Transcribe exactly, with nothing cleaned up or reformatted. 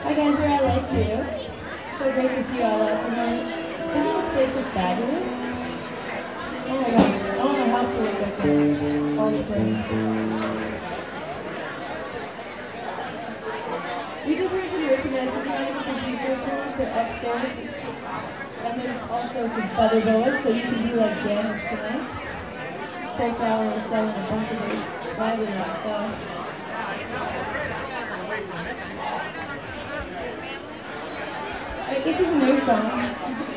Hi guys, where I like you. So great to see you all out tonight. Isn't this place look fabulous? Oh my gosh, I want my house to look like this all the time. We did bring some merchandise. If you want to get some t-shirts from us, they're upstairs. And there's also some feather boas, so you can do like Janice tonight. So far we're selling a bunch of fabulous stuff. Alright, this is a new song.